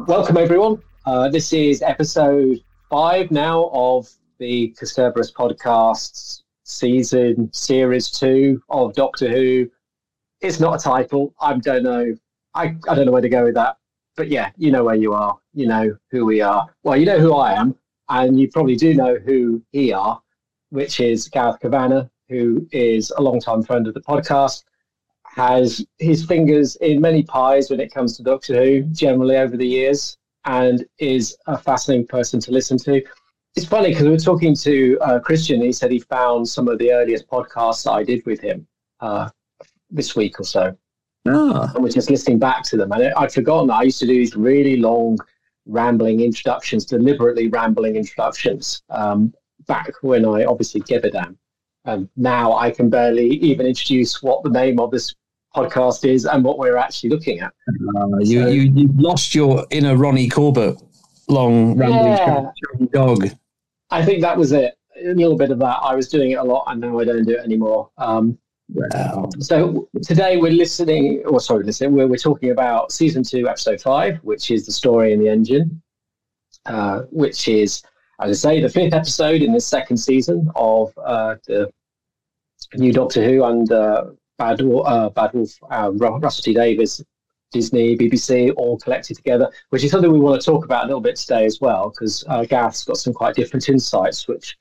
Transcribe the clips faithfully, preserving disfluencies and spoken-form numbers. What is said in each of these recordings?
Welcome, everyone. Uh, this is episode five now of the Cerberus Podcasts season series two of Doctor Who. It's not a title. I don't know. I, I don't know where to go with that. But yeah, you know where you are. You know who we are. Well, you know who I am, and you probably do know who he are, which is Gareth Kavanagh, who is a long-time friend of the podcast, has his fingers in many pies when it comes to Doctor Who, generally over the years, and is a fascinating person to listen to. It's funny because we were talking to uh, Christian. He said he found some of the earliest podcasts that I did with him uh, this week or so. Oh. And we're just listening back to them. And I'd forgotten that I used to do these really long, rambling introductions, deliberately rambling introductions, um, back when I obviously gave a damn. And now I can barely even introduce what the name of this podcast is and what we're actually looking at. Uh, you, so, you, you've lost your inner Ronnie Corbett, long, rambling yeah, dog. I think that was it. A little bit of that. I was doing it a lot, and now I don't do it anymore. Um, Wow. So today we're listening, or sorry, listening, we're, we're talking about season two, episode five, which is The Story in the Engine, uh, which is, as I say, the fifth episode in the second season of uh, the new Doctor Who and uh, Bad, uh, Bad Wolf, uh, Russell T Davies, Disney, B B C, all collected together, which is something we want to talk about a little bit today as well, because uh, Gareth's got some quite different insights, which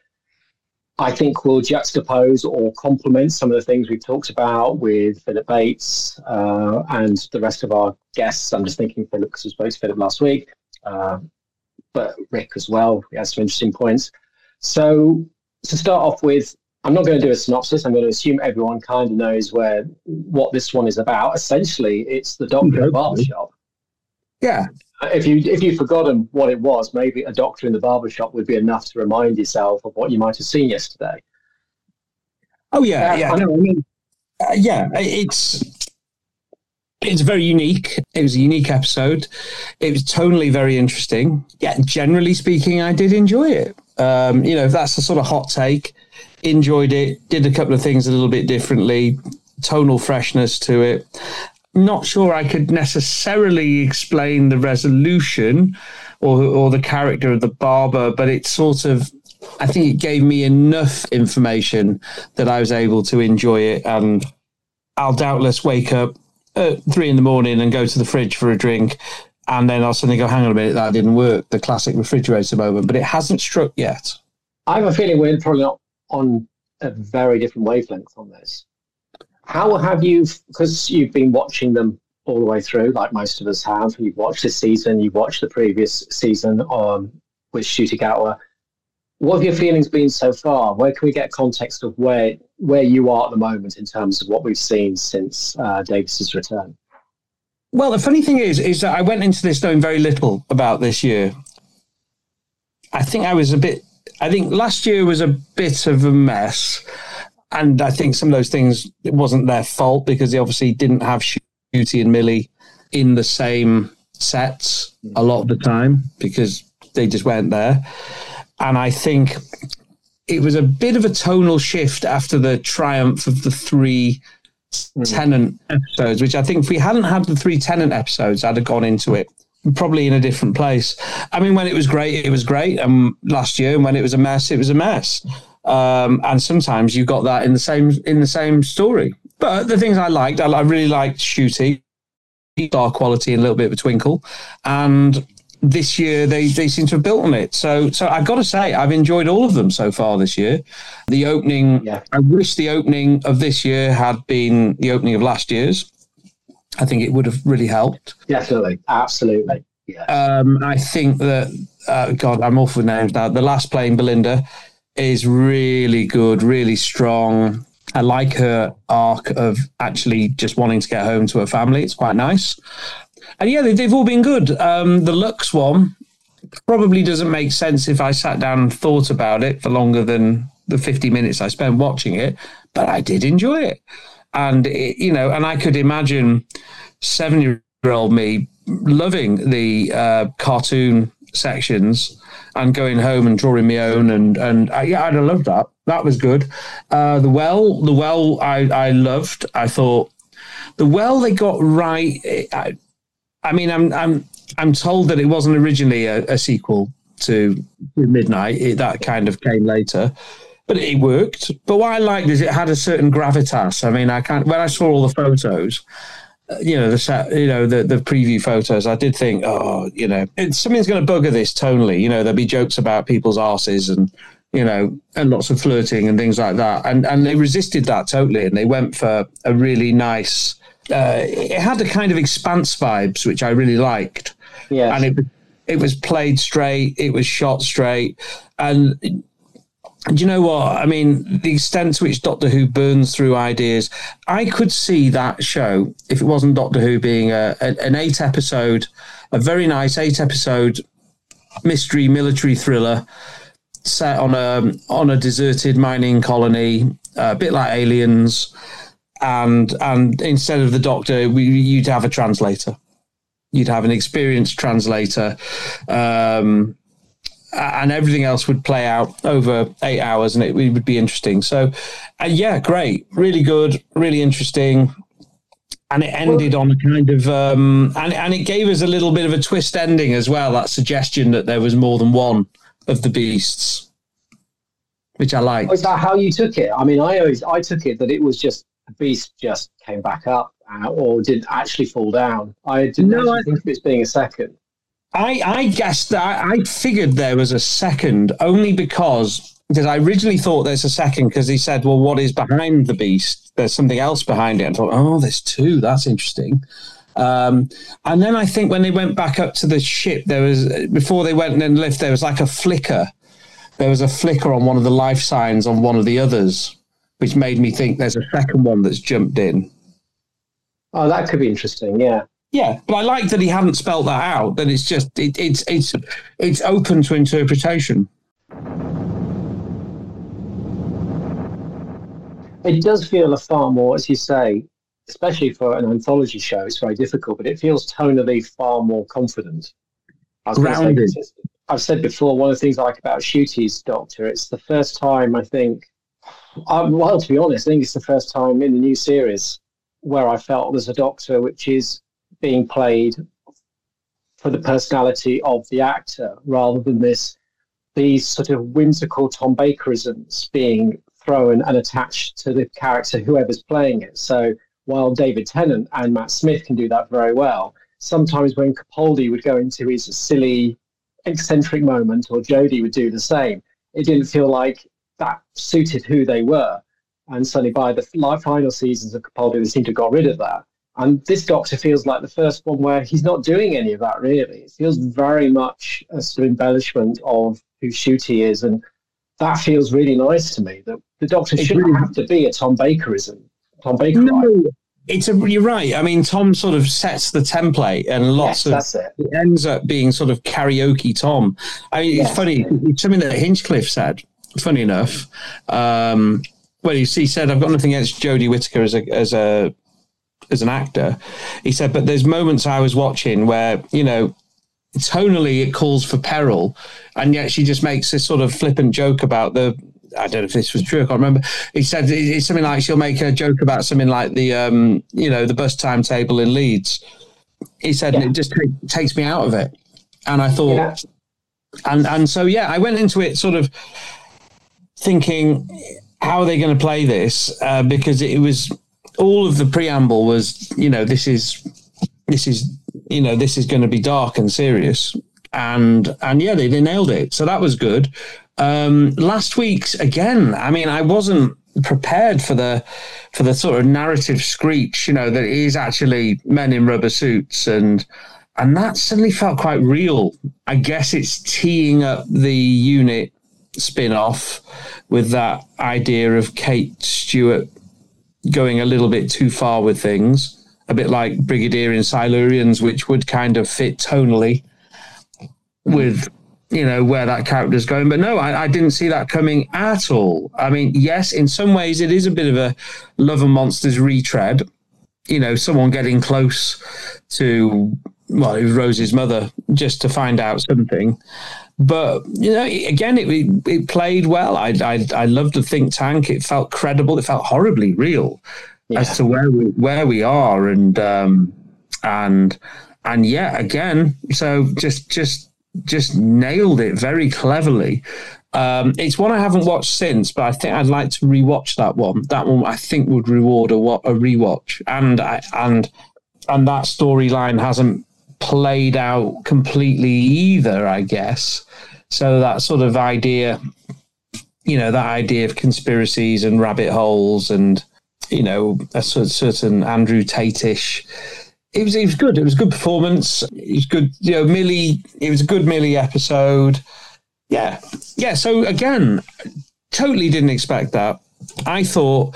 I think will juxtapose or complement some of the things we've talked about with Philip Bates uh, and the rest of our guests. I'm just thinking Philip, because we spoke to Philip last week, uh, but Rick as well. He has some interesting points. So to start off with, I'm not going to do a synopsis. I'm going to assume everyone kind of knows where what this one is about. Essentially, it's the Doctor in the barbershop. Yeah. If you if you've forgotten what it was, maybe a doctor in the barbershop would be enough to remind yourself of what you might have seen yesterday. Oh yeah, yeah. I know. I mean, uh, yeah, it's it's very unique. It was a unique episode. It was tonally very interesting. Yeah, generally speaking, I did enjoy it. Um, you know, if that's a sort of hot take, enjoyed it. Did a couple of things a little bit differently. Tonal freshness to it. Not sure I could necessarily explain the resolution or or the character of the barber, but it sort of, I think it gave me enough information that I was able to enjoy it. And I'll doubtless wake up at three in the morning and go to the fridge for a drink, and then I'll suddenly go, hang on a minute, that didn't work, the classic refrigerator moment, but it hasn't struck yet. I have a feeling we're probably not on a very different wavelength on this. How have you, because you've been watching them all the way through, like most of us have, you've watched this season, you've watched the previous season um, with Ncuti Gatwa. What have your feelings been so far? Where can we get context of where where you are at the moment in terms of what we've seen since uh, Davis's return? Well, the funny thing is, is that I went into this knowing very little about this year. I think I was a bit, I think last year was a bit of a mess. And I think some of those things, it wasn't their fault because they obviously didn't have Ncuti and Millie in the same sets a lot of the time because they just weren't there. And I think it was a bit of a tonal shift after the triumph of the three mm. Tennant episodes, which I think if we hadn't had the three Tennant episodes, I'd have gone into it probably in a different place. I mean, when it was great, it was great. And last year, and when it was a mess, it was a mess. Um, and sometimes you got that in the same in the same story. But the things I liked, I, I really liked Ncuti, star quality and a little bit of a twinkle. And this year they, they seem to have built on it. So so I've got to say, I've enjoyed all of them so far this year. The opening, yeah. I wish the opening of this year had been the opening of last year's. I think it would have really helped. Definitely, absolutely. Yeah. Um, I think that, uh, God, I'm awful with names now. The last playing Belinda is really good, really strong. I like her arc of actually just wanting to get home to her family. It's quite nice. And yeah, they, they've all been good. Um, the Lux one probably doesn't make sense if I sat down and thought about it for longer than the fifty minutes I spent watching it, but I did enjoy it. And, it, you know, and I could imagine seven-year-old me loving the uh, cartoon sections and going home and drawing my own, and and uh, yeah, I'd have loved that. That was good. Uh, the well, the well, I I loved. I thought the well they got right. I, I mean, I'm I'm I'm told that it wasn't originally a, a sequel to Midnight. It, that kind of came later, but it worked. But what I liked is it had a certain gravitas. I mean, I can't. When I saw all the photos, uh, you know, the set, you know, the the preview photos, I did think, oh, you know, it's, something's going to bugger this tonally. You know, there'll be jokes about people's arses and, you know, and lots of flirting and things like that. And and they resisted that totally, and they went for a really nice. Uh, it had a kind of Expanse vibes, which I really liked. Yeah, and it it was played straight, it was shot straight, and do you know what? I mean, the extent to which Doctor Who burns through ideas, I could see that show if it wasn't Doctor Who being a, a an eight episode, a very nice eight episode mystery military thriller set on a on a deserted mining colony, a bit like Aliens. And and instead of the Doctor, we, you'd have a translator. You'd have an experienced translator, um, and everything else would play out over eight hours, and it, it would be interesting. So, uh, yeah, great, really good, really interesting, and it ended on a kind of um, and and it gave us a little bit of a twist ending as well. That suggestion that there was more than one of the beasts, which I liked. Is that how you took it? I mean, I always I took it that it was just. The beast just came back up uh, or didn't actually fall down. I didn't no, actually I, think of it being a second. I, I guessed that I figured there was a second only because because I originally thought there's a second because he said, well, what is behind the beast? There's something else behind it. And I thought, oh, there's two. That's interesting. Um, and then I think when they went back up to the ship, there was before they went and lift, there was like a flicker. There was a flicker on one of the life signs on one of the others, which made me think there's a second one that's jumped in. Oh, that could be interesting, yeah. Yeah, but I like that he hadn't spelled that out, that it's just, it, it's it's it's open to interpretation. It does feel a far more, as you say, especially for an anthology show, it's very difficult, but it feels tonally far more confident. I was Grounded. Say, I've said before, one of the things I like about Nshuti's Doctor, it's the first time, I think, Um, well, to be honest, I think it's the first time in the new series where I felt there's a Doctor which is being played for the personality of the actor rather than this these sort of whimsical Tom Bakerisms being thrown and attached to the character, whoever's playing it. So while David Tennant and Matt Smith can do that very well, sometimes when Capaldi would go into his silly, eccentric moment, or Jodie would do the same, it didn't feel like that suited who they were. And suddenly by the final seasons of Capaldi, they seem to have got rid of that. And this Doctor feels like the first one where he's not doing any of that, really. It feels very much a sort of embellishment of who Ncuti is. And that feels really nice to me, that the Doctor shouldn't really have to be a Tom Bakerism. Tom Baker. No, it's a, you're right. I mean, Tom sort of sets the template, and lots yes, of that's it. it ends up being sort of karaoke Tom. I mean, yes. It's funny. It's something that Hinchcliffe said. Funny enough, um, well, he said, "I've got nothing against Jodie Whittaker as a as a as an actor." He said, "But there's moments I was watching where, you know, tonally it calls for peril, and yet she just makes this sort of flippant joke about the." I don't know if this was true. I can't remember. He said it's something like she'll make a joke about something like the um, you know, the bus timetable in Leeds. He said yeah. It just take, takes me out of it, and I thought, yeah. and and so yeah, I went into it sort of thinking, how are they going to play this? Uh, because it was all of the preamble was, you know, this is this is you know this is going to be dark and serious, and and yeah, they, they nailed it. So that was good. Um, last week's again. I mean, I wasn't prepared for the for the sort of narrative screech. You know, that it is actually men in rubber suits, and and that suddenly felt quite real. I guess it's teeing up the unit spin-off with that idea of Kate Stewart going a little bit too far with things, a bit like Brigadier in Silurians, which would kind of fit tonally with, you know, where that character's going. But no, I, I didn't see that coming at all. I mean, yes, in some ways it is a bit of a Love and Monsters retread, you know, someone getting close to, well, it was Rose's mother just to find out something. But, you know, again, it it played well. I I I loved the think tank. It felt credible. It felt horribly real yeah. as to where we where we are, and um, and and yet again, so just just just nailed it very cleverly. Um, it's one I haven't watched since, but I think I'd like to rewatch that one. That one I think would reward a, a rewatch, and I, and and that storyline hasn't played out completely either, I guess. So that sort of idea, you know, that idea of conspiracies and rabbit holes, and you know, a certain Andrew Tate-ish. It was it was good. It was a good performance. It was good. You know, Millie. It was a good Millie episode. Yeah, yeah. So again, totally didn't expect that. I thought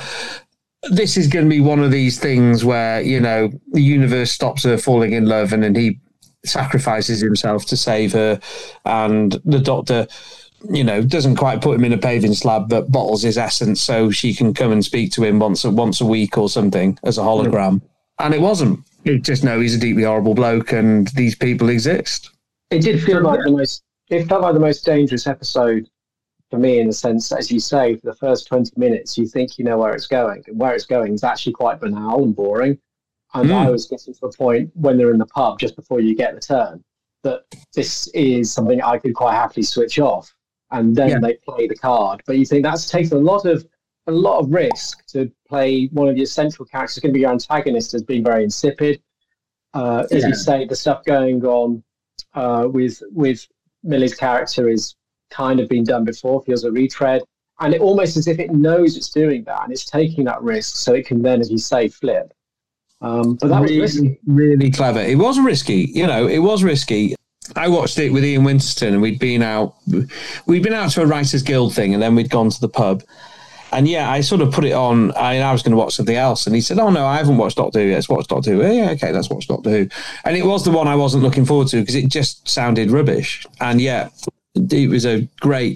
this is going to be one of these things where, you know, the universe stops her falling in love, and then he sacrifices himself to save her, and the Doctor, you know, doesn't quite put him in a paving slab, but bottles his essence so she can come and speak to him once a, once a week or something as a hologram. And it wasn't. It just, no, he's a deeply horrible bloke, and these people exist. It did feel like the most. It felt like the most dangerous episode for me, in the sense, as you say, for the first twenty minutes, you think you know where it's going. And where it's going is actually quite banal and boring. And mm. I was getting to a point when they're in the pub, just before you get the turn, that this is something I could quite happily switch off. And then yeah. they play the card. But you think that's taken a lot of a lot of risk to play one of your central characters, going to be your antagonist, as being very insipid. Uh, as yeah. you say, the stuff going on uh, with with Millie's character is kind of been done before, feels a retread, and it almost as if it knows it's doing that and it's taking that risk so it can then, as you say, flip. Um, but that really, was risky. Really clever. It was risky, you know, it was risky. I watched it with Ian Winterton, and we'd been out, we'd been out to a Writers Guild thing, and then we'd gone to the pub. And yeah, I sort of put it on. I, I was going to watch something else, and he said, "Oh no, I haven't watched Doctor Who yet. Let's watch Doctor Who." Yeah, okay, let's watch Doctor Who. And it was the one I wasn't looking forward to because it just sounded rubbish. And yeah, it was a great,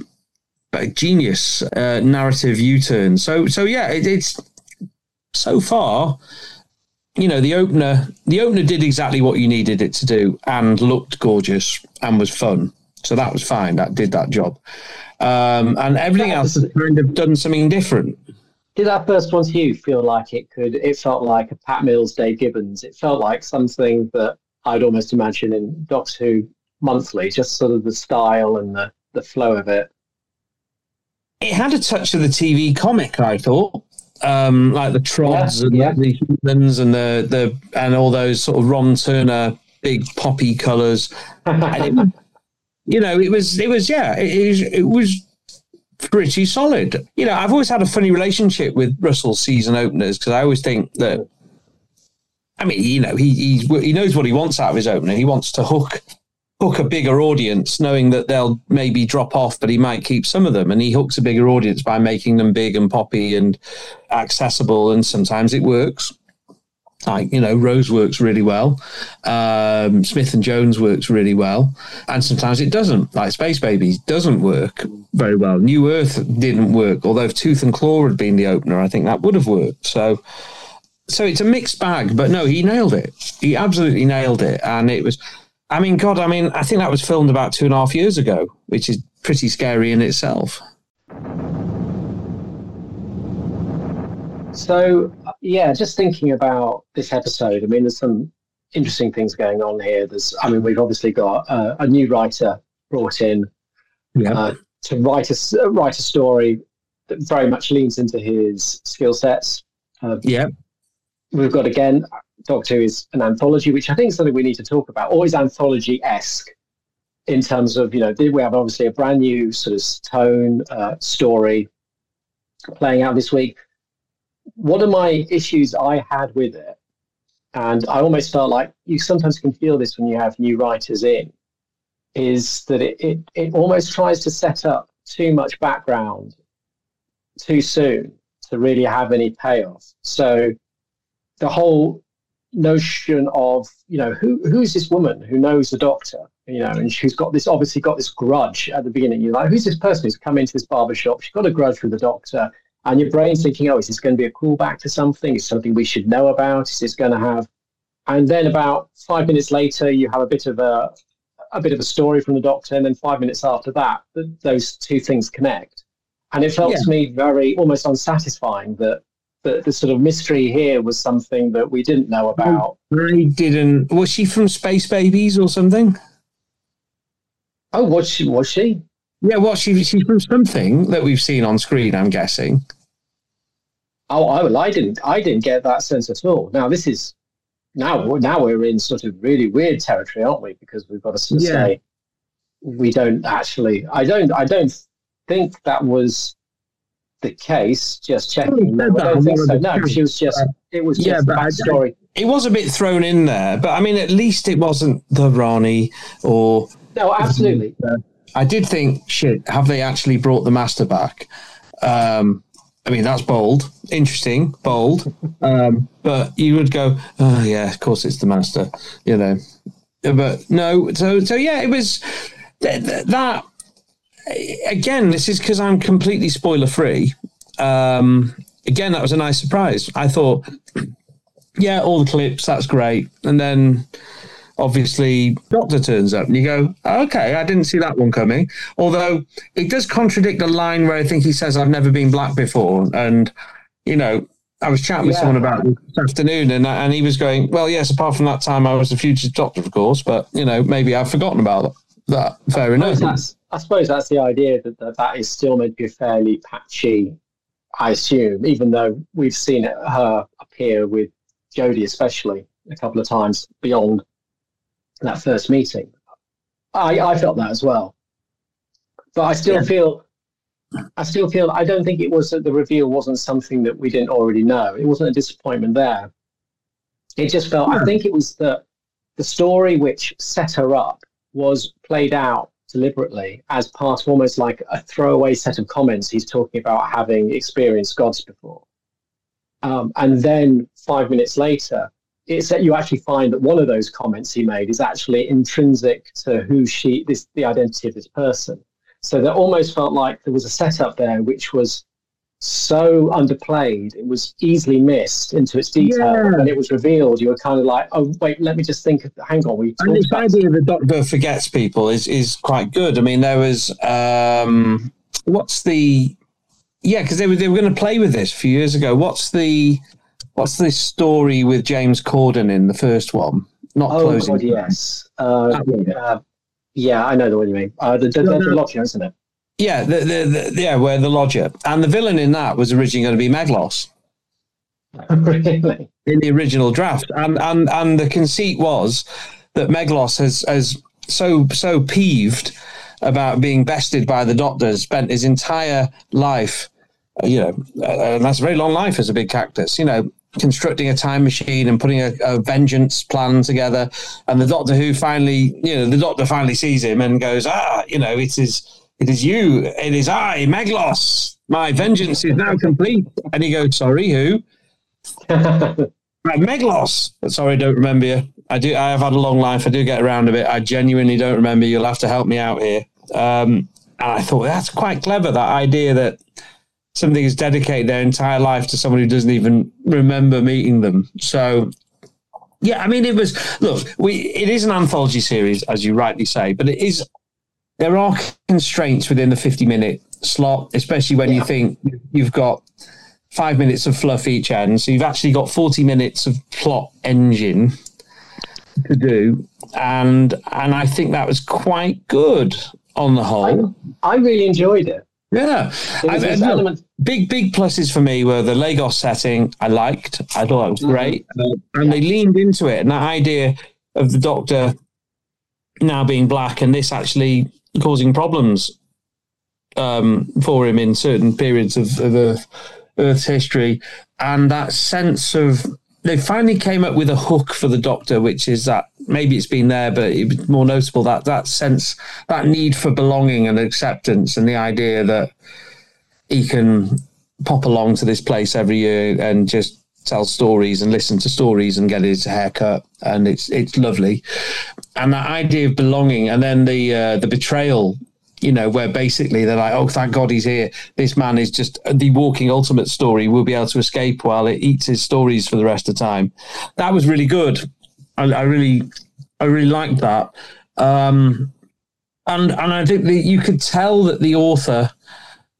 a genius uh, narrative U-turn. So, so yeah, it, it's so far. You know, the opener, the opener did exactly what you needed it to do, and looked gorgeous and was fun. So that was fine. That did that job. Um, and everything else has kind of done something different. Did that first one to you feel like it could, it felt like a Pat Mills, Dave Gibbons? It felt like something that I'd almost imagine in Doctor Who Monthly, just sort of the style and the, the flow of it. It had a touch of the T V comic, I thought. Um, like the Trods yeah, and yeah. the humans and the, the and all those sort of Ron Turner big poppy colours. And it, you know, it was it was yeah, it, it was it was pretty solid. You know, I've always had a funny relationship with Russell's season openers because I always think that. I mean, you know, he he's, he knows what he wants out of his opener. He wants to hook hook a bigger audience, knowing that they'll maybe drop off, but he might keep some of them. And he hooks a bigger audience by making them big and poppy and accessible. And sometimes it works. Like, you know, Rose works really well. Um, Smith and Jones works really well. And sometimes it doesn't. Like Space Babies doesn't work very well. New Earth didn't work. Although if Tooth and Claw had been the opener, I think that would have worked. So, so it's a mixed bag. But no, he nailed it. He absolutely nailed it. And it was... I mean, God, I mean, I think that was filmed about two and a half years ago, which is pretty scary in itself. So, yeah, just thinking about this episode, I mean, there's some interesting things going on here. There's, I mean, we've obviously got uh, a new writer brought in yeah. uh, to write a, write a story that very much leans into his skill sets. Uh, yeah. We've got, again, Doctor Who is an anthology, which I think is something we need to talk about, always anthology-esque in terms of, you know, we have obviously a brand new sort of tone, uh, story playing out this week. One of my issues I had with it, and I almost felt like you sometimes can feel this when you have new writers in, is that it, it, it almost tries to set up too much background too soon to really have any payoff. So the whole notion of, you know, who who's this woman who knows the Doctor, you know, and she's got this, obviously got this grudge at the beginning. You're like, who's this person who's come into this barbershop? She's got a grudge with the Doctor. And your brain's thinking, oh, is this going to be a callback to something? Is something we should know about? Is this going to have... And then about five minutes later, you have a bit of a a bit of a story from the Doctor. And then five minutes after that, th- those two things connect. And it felt yeah. to me very almost unsatisfying that the, the sort of mystery here was something that we didn't know about. I didn't. Was she from Space Babies or something? Oh, was she? Was she? Yeah, well, she, she's from something that we've seen on screen, I'm guessing. Oh, I, well, I didn't. I didn't get that sense at all. Now this is now. Now we're in sort of really weird territory, aren't we? Because we've got to sort of Yeah. say we don't actually. I don't. I don't think that was the case. Just checking. No, I don't think so. No, she was just. It was just Yeah, the but I- backstory. It was a bit thrown in there, but I mean, at least it wasn't the Rani or. No, absolutely. I did think, shit, have they actually brought the Master back? Um, I mean, that's bold, interesting, bold. Um, but you would go, oh, yeah, of course it's the Master, you know. But no, so, so yeah, it was th- th- that. Again, this is because I'm completely spoiler free. Um, again, that was a nice surprise. I thought, yeah, all the clips, that's great. And then obviously Doctor turns up and you go, okay, I didn't see that one coming. Although it does contradict a line where I think he says, I've never been black before. And, you know, I was chatting with Yeah. someone about it this afternoon and, and he was going, well, yes, apart from that time I was the future Doctor, of course, but, you know, maybe I've forgotten about that. Fair I enough. suppose that's, I suppose that's the idea that, that that is still meant to be fairly patchy, I assume, even though we've seen it, her appear with Jodie especially a couple of times beyond that first meeting. I, I felt that as well. But I still Yeah. feel, I still feel, I don't think it was that the reveal wasn't something that we didn't already know. It wasn't a disappointment there. It just felt, I think it was that the story which set her up was played out deliberately as part of almost like a throwaway set of comments. He's talking about having experienced gods before. Um, and then five minutes later, it's that you actually find that one of those comments he made is actually intrinsic to who she, this, the identity of this person. So that almost felt like there was a setup there which was so underplayed, it was easily missed into its detail. Yeah. And it was revealed, you were kind of like, oh, wait, let me just think, of, hang on, we And talked this about idea the Doctor forgets people is is quite good. I mean, there was um, what's the yeah, because they were they were going to play with this a few years ago. What's the what's this story with James Corden in the first one? Not Oh, closing. God, yes. Uh, That one. uh, yeah, I know the one you mean. Uh, the the, the, the Lodger, isn't it? Yeah, the, the, the yeah, where the Lodger and the villain in that was originally going to be Meglos Really? in the original draft, and and and the conceit was that Meglos has has so so peeved about being bested by the Doctor, spent his entire life, you know, uh, and that's a very long life as a big cactus, you know, constructing a time machine and putting a, a vengeance plan together. And the Doctor who finally, you know, the Doctor finally sees him and goes, ah, you know, it is, it is you, it is I, Meglos. My vengeance is now complete. And he goes, sorry, who? Right, Meglos. Sorry, I don't remember you. I do. I have had a long life. I do get around a bit. I genuinely don't remember. You'll have to help me out here. Um, and I thought that's quite clever. That idea that somebody has dedicated their entire life to someone who doesn't even remember meeting them. So, yeah, I mean, it was. Look, we. It is an anthology series, as you rightly say, but it is. There are constraints within the fifty-minute slot, especially when Yeah. you think you've got five minutes of fluff each end. So you've actually got forty minutes of plot engine to do. And and I think that was quite good on the whole. I, I really enjoyed it. Yeah. There was I- this look, element- big, big pluses for me were the Lagos setting. I liked. I thought it was great. Uh, and they leaned into it. And that idea of the Doctor now being black and this actually causing problems um, for him in certain periods of, of Earth, Earth's history. And that sense of, they finally came up with a hook for the Doctor, which is that maybe it's been there, but it's more noticeable that that sense, that need for belonging and acceptance, and the idea that he can pop along to this place every year and just tell stories and listen to stories and get his hair cut, and it's it's lovely. And that idea of belonging, and then the uh, the betrayal, you know, where basically they're like, oh, thank God he's here. This man is just the walking ultimate story. We'll be able to escape while it eats his stories for the rest of the time. That was really good. I, I really, I really liked that. Um, and and I think that you could tell that the author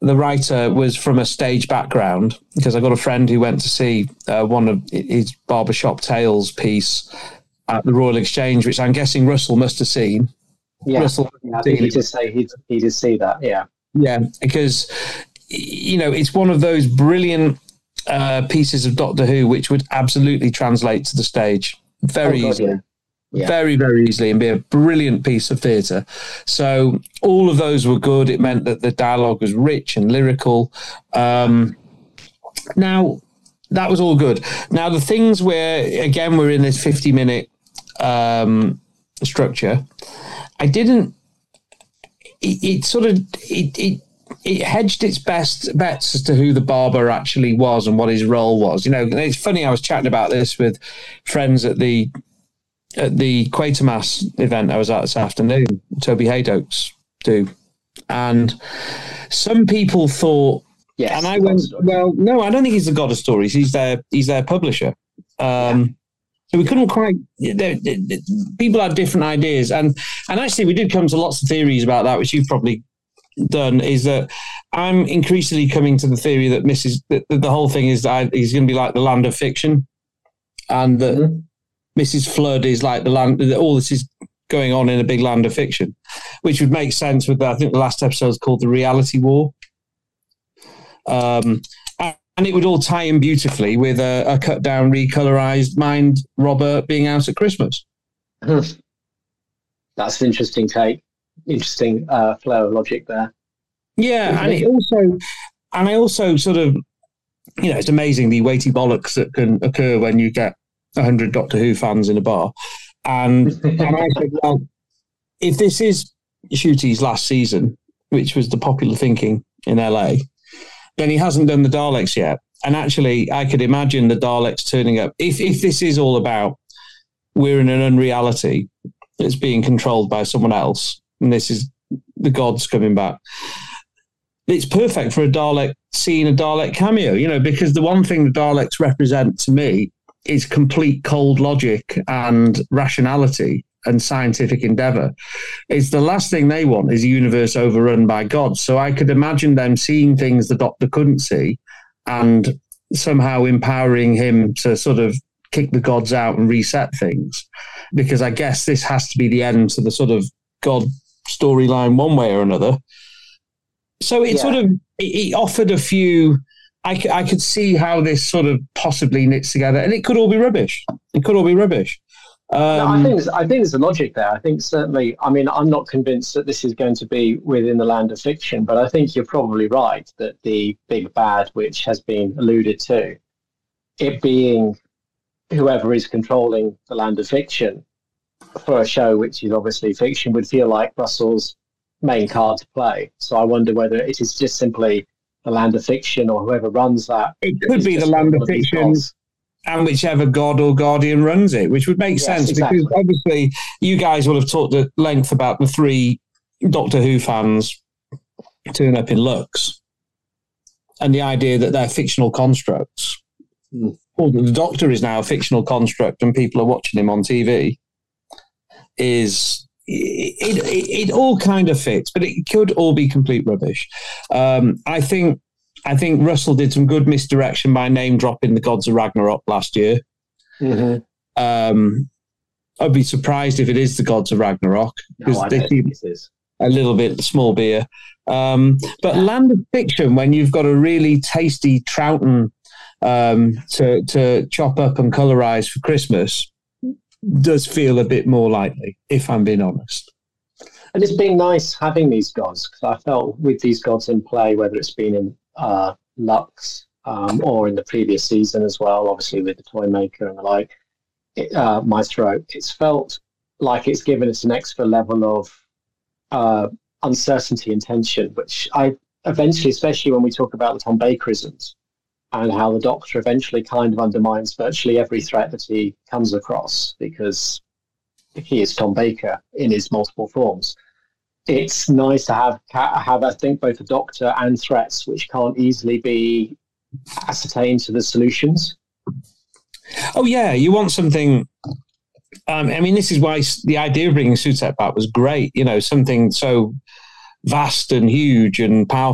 the writer was from a stage background, because I got a friend who went to see uh, one of his Barbershop Tales piece at the Royal Exchange, which I'm guessing Russell must have seen. Yeah, Russell, yeah I think he did say he he did see that. Yeah, yeah, because you know it's one of those brilliant uh, pieces of Doctor Who which would absolutely translate to the stage very oh, God, easily. Yeah. Yeah. Very, very easily, and be a brilliant piece of theatre. So all of those were good. It meant that the dialogue was rich and lyrical. Um, now, that was all good. Now, the things where, again, we're in this fifty-minute um, structure, I didn't... It, it sort of... It, it it hedged its best bets as to who the barber actually was and what his role was. You know, it's funny, I was chatting about this with friends at the at the Quatermass event I was at this afternoon, Toby Haydock's do. And some people thought, yes, and I went, well, no, I don't think he's the God of Stories. He's their, he's their publisher. Um, yeah. So we couldn't quite, they, they, they, people had different ideas. And, and actually we did come to lots of theories about that, which you've probably done, is that I'm increasingly coming to the theory that Missus that, that the whole thing is that he's going to be like the Land of Fiction, and that mm-hmm. Missus Flood is like the land, all this is going on in a big land of fiction, which would make sense with, the, I think the last episode is called The Reality War. Um, and it would all tie in beautifully with a, a cut down, recolorized Mind Robber being out at Christmas. That's an interesting take. Interesting uh, flow of logic there. Yeah, and it also, and I also sort of, you know, it's amazing the weighty bollocks that can occur when you get a hundred Doctor Who fans in a bar. And, and I said, well, if this is Ncuti's last season, which was the popular thinking in L A, then he hasn't done the Daleks yet. And actually, I could imagine the Daleks turning up. If if this is all about we're in an unreality that's being controlled by someone else, and this is the gods coming back, it's perfect for a Dalek, seeing a Dalek cameo, you know, because the one thing the Daleks represent to me is complete cold logic and rationality and scientific endeavor. It's the last thing they want is a universe overrun by gods. So I could imagine them seeing things the Doctor couldn't see and somehow empowering him to sort of kick the gods out and reset things. Because I guess this has to be the end to the sort of God storyline one way or another. So it yeah. sort of, it, it offered a few... I, I could see how this sort of possibly knits together, and it could all be rubbish. It could all be rubbish. Um, no, I think there's, I think there's a logic there. I think certainly, I mean, I'm not convinced that this is going to be within the land of fiction, but I think you're probably right that the big bad, which has been alluded to, it being whoever is controlling the land of fiction for a show which is obviously fiction, would feel like Russell's main card to play. So I wonder whether it is just simply the land of fiction or whoever runs that. It could be the land of fiction and whichever god or guardian runs it, which would make yes, sense exactly. Because obviously you guys will have talked at length about the three Doctor Who fans turn up in Lux and the idea that they're fictional constructs. Mm. Or the Doctor is now a fictional construct and people are watching him on T V is... It, it it all kind of fits, but it could all be complete rubbish. Um, I think I think Russell did some good misdirection by name dropping the Gods of Ragnarok last year. Mm-hmm. Um, I'd be surprised if it is the Gods of Ragnarok because no, they seem a little bit small beer. Um, but yeah. Land of Fiction, when you've got a really tasty Troughton um, to to chop up and colorize for Christmas, does feel a bit more likely, if I'm being honest. And it's been nice having these gods, because I felt with these gods in play, whether it's been in uh, Lux um, or in the previous season as well, obviously with the Toymaker and the like, it, uh, Maestro, it's felt like it's given us an extra level of uh, uncertainty and tension, which I eventually, especially when we talk about the Tom Bakerisms, and how the Doctor eventually kind of undermines virtually every threat that he comes across, because he is Tom Baker in his multiple forms. It's nice to have, have I think, both a Doctor and threats which can't easily be ascertained to the solutions. Oh, yeah, you want something... Um, I mean, this is why the idea of bringing Sutekh back was great, you know, something so vast and huge and powerful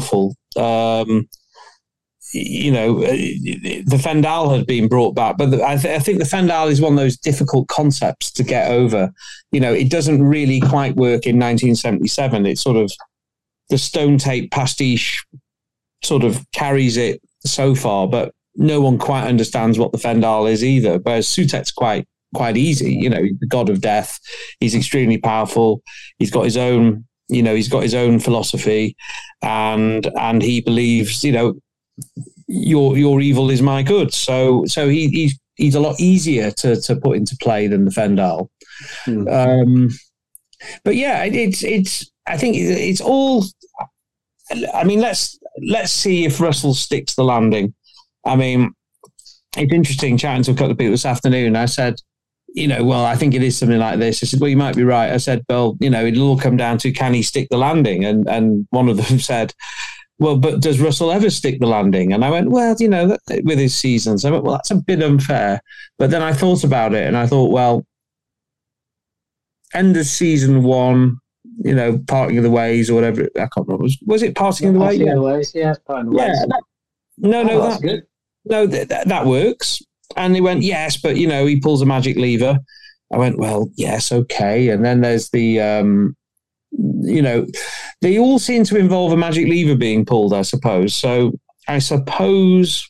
Um, you know, the Fendal had been brought back, but the, I, th- I think the Fendal is one of those difficult concepts to get over. You know, it doesn't really quite work in nineteen seventy-seven. It's sort of the Stone Tape pastiche sort of carries it so far, but no one quite understands what the Fendal is either. Whereas Sutek's quite quite easy. You know, the god of death. He's extremely powerful. He's got his own, you know, he's got his own philosophy, and and he believes, you know, your your evil is my good. So so he he's he's a lot easier to to put into play than the Fendal. Hmm. Um, but yeah, it, it's it's I think it's all. I mean, let's let's see if Russell sticks the landing. I mean, it's interesting chatting to a couple of people this afternoon. I said, you know, well, I think it is something like this. I said, well, you might be right. I said, well, you know, it'll all come down to, can he stick the landing? And and one of them said, well, but does Russell ever stick the landing? And I went, well, you know, that, with his seasons. I went, well, that's a bit unfair. But then I thought about it and I thought, well, end of season one, you know, parting of the ways or whatever. I can't remember. Was, was it parting yeah, of the ways? Parting yeah. of the ways, yeah. Parting of the yeah ways. That, no, no, oh, that's that, good. No, that, that, that works. And they went, yes, but, you know, he pulls a magic lever. I went, well, yes, okay. And then there's the, um, you know, they all seem to involve a magic lever being pulled, I suppose. So I suppose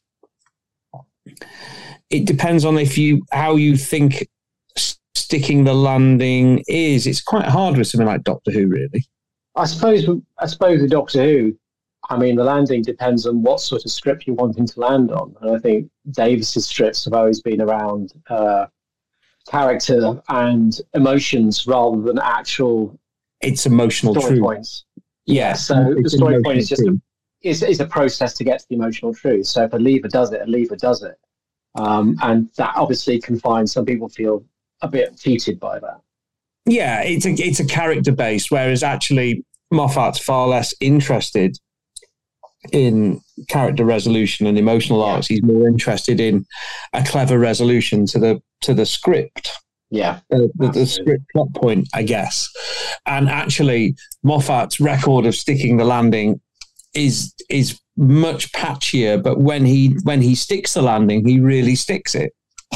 it depends on if you how you think sticking the landing is. It's quite hard with something like Doctor Who, really. I suppose, I suppose with Doctor Who, I mean, the landing depends on what sort of strip you're wanting to land on. And I think Davis's strips have always been around uh, character and emotions rather than actual it's emotional story truth. points. Yeah. So it's the story point is just truth. a, is, is a process to get to the emotional truth. So if a lever does it, a lever does it. Um, and that obviously can find some people feel a bit cheated by that. Yeah, it's a, it's a character based, whereas actually Moffat's far less interested in character resolution and emotional arcs. He's more interested in a clever resolution to the to the script. Yeah, uh, the, the script plot point, I guess. And actually, Moffat's record of sticking the landing is is much patchier. But when he when he sticks the landing, he really sticks it.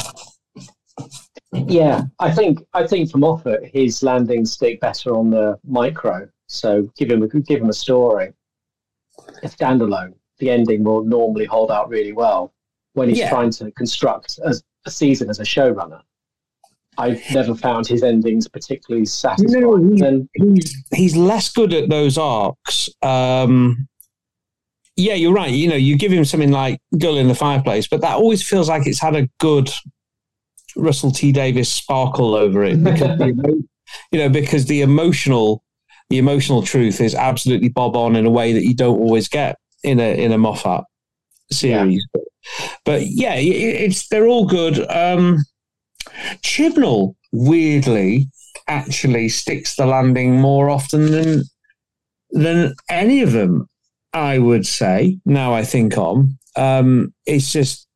Yeah, I think I think for Moffat, his landings stick better on the micro. So give him a give him a story, a standalone. The ending will normally hold out really well. When he's yeah. trying to construct a, a season as a showrunner, I've never found his endings particularly satisfying. No, he's, then, he's, he's less good at those arcs. Um, yeah, you're right. You know, you give him something like Girl in the Fireplace, but that always feels like it's had a good Russell T Davies sparkle over it, because the, you know, because the emotional, the emotional truth is absolutely bob on in a way that you don't always get in a in a Moffat series. Yeah. But, but yeah, it, it's they're all good. Um, Chibnall weirdly actually sticks the landing more often than than any of them, I would say. Now I think on, um, it's just.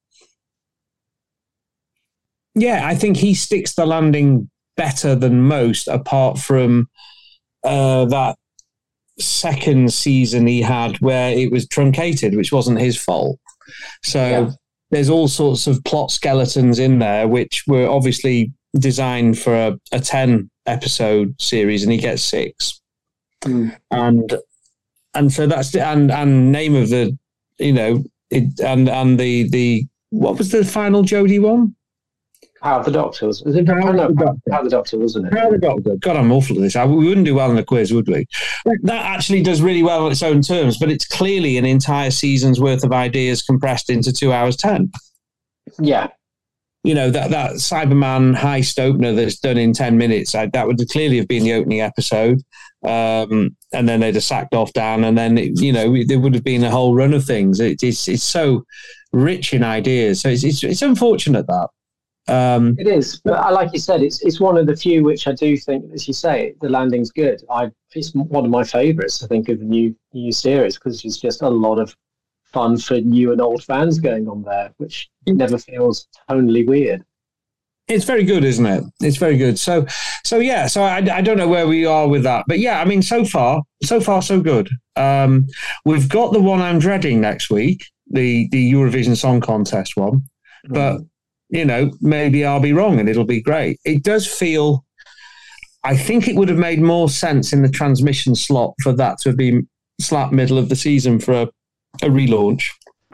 Yeah, I think he sticks the landing better than most, apart from uh, that second season he had where it was truncated, which wasn't his fault. So yeah. There's all sorts of plot skeletons in there, which were obviously designed for a, a ten episode series, and he gets six. Mm. And and so that's the and and name of the you know it and and the the what was the final Jodie one? Power of the Doctor. Was it Power, no, Power, Power of the Doctor, wasn't it? Power of the Doctor. God, I'm awful at this. I, we wouldn't do well in the quiz, would we? That actually does really well on its own terms, but it's clearly an entire season's worth of ideas compressed into two hours ten. Yeah. You know, that, that Cyberman heist opener that's done in ten minutes, I, that would clearly have been the opening episode. Um, and then they'd have sacked off Dan, and then, it, you know, there would have been a whole run of things. It, it's it's so rich in ideas. So it's it's, it's unfortunate that. Um, it is, but I, like you said, it's it's one of the few which I do think, as you say, the landing's good. I it's one of my favourites, I think, of the new new series, because it's just a lot of fun for new and old fans going on there, which never feels tonally weird. It's very good, isn't it? It's very good. So, so yeah. So I, I don't know where we are with that, but yeah, I mean, so far, so far, so good. Um, we've got the one I'm dreading next week, the the Eurovision Song Contest one, mm. but you know, maybe I'll be wrong and it'll be great. It does feel. I think it would have made more sense in the transmission slot for that to have been slap middle of the season for a, a relaunch.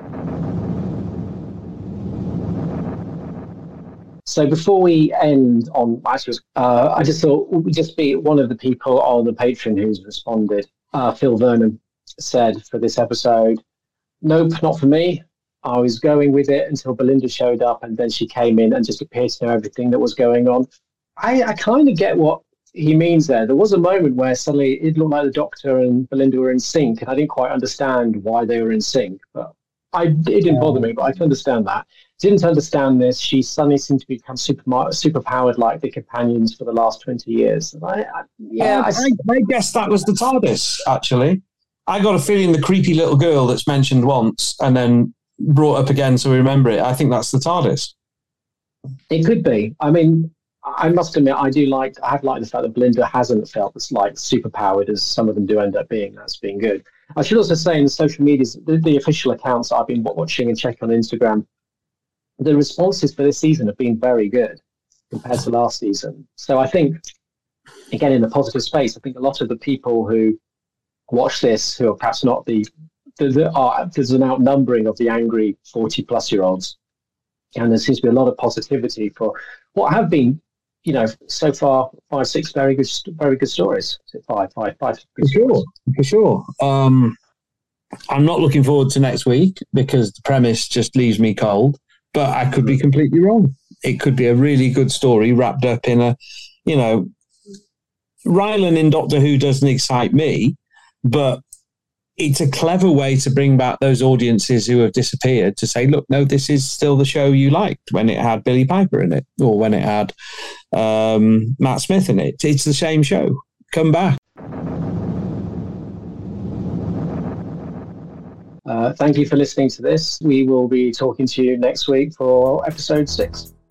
So before we end on actually, uh, I just thought we just be one of the people on the Patreon who's responded. Uh, Phil Vernon said for this episode, "Nope, not for me. I was going with it until Belinda showed up, and then she came in and just appeared to know everything that was going on." I, I kind of get what he means there. There was a moment where suddenly it looked like the Doctor and Belinda were in sync, and I didn't quite understand why they were in sync, but I, it didn't bother me, but I can understand that. Didn't understand this. She suddenly seemed to become super super powered like the companions for the last twenty years. I, I, yeah, uh, I, I guess that was the TARDIS, actually. I got a feeling the creepy little girl that's mentioned once and then brought up again so we remember it, I think that's the TARDIS. It could be. I mean, I must admit, I do like, I have liked the fact that Belinda hasn't felt as like super powered as some of them do end up being. That's been good. I should also say in the social medias, the, the official accounts I've been watching and checking on Instagram, the responses for this season have been very good compared to last season. So I think, again, in the positive space, I think a lot of the people who watch this, who are perhaps not the, the, the are, there's an outnumbering of the angry forty plus year olds. And there seems to be a lot of positivity for what have been, you know, so far, five, six very good, very good stories. Five, five, five. For sure, for sure. Um, I'm not looking forward to next week because the premise just leaves me cold. But I could be completely wrong. It could be a really good story wrapped up in a, you know, Rylan in Doctor Who doesn't excite me, but it's a clever way to bring back those audiences who have disappeared to say, look, no, this is still the show you liked when it had Billie Piper in it or when it had um, Matt Smith in it. It's the same show. Come back. Uh, thank you for listening to this. We will be talking to you next week for episode six.